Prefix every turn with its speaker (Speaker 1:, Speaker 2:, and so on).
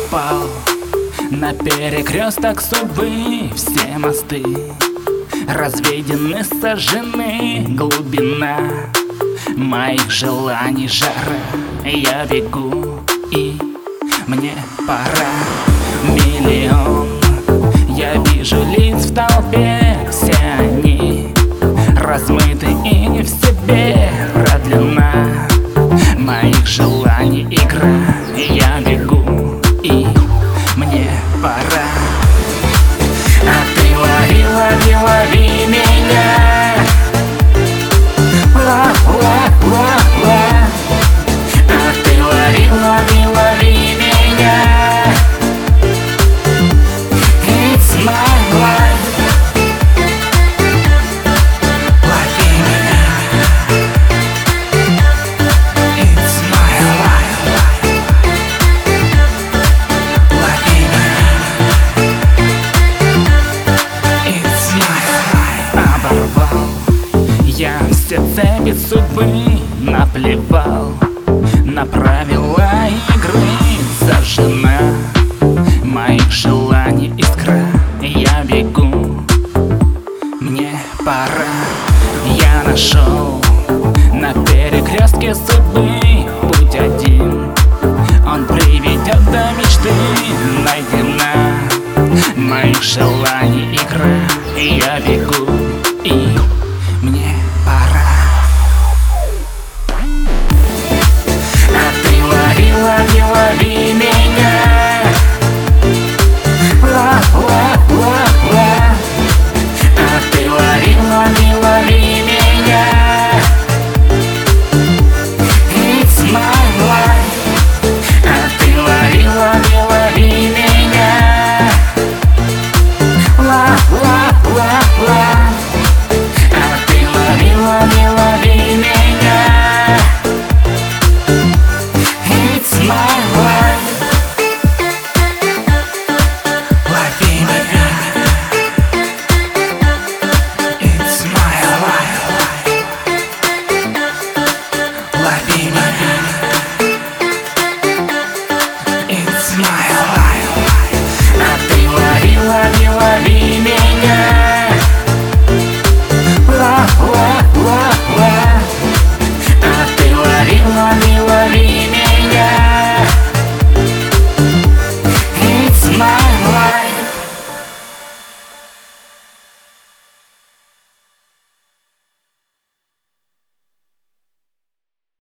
Speaker 1: попал на перекресток судьбы. Все мосты разведены, сожжены. Глубина моих желаний жара. Я бегу, и мне пора. Миллион я вижу лиц в толпе. Все они размыты и не в себе. Продлена моих желаний игра. Я бегу, и мне пора. А ты лови, лови, лови меня. Ла-ла-ла-ла. А ты лови, лови, лови меня. It's my life. Лови меня. It's my life. Лови меня. It's my life. Оборвал я все цепи судьбы, наплевал на правила игры. Зажжена моих желаний искра. Я бегу, мне пора. Я нашел на перекрестке судьбы путь один. Он приведет до мечты. Найдена моих желаний игра. Я бегу, и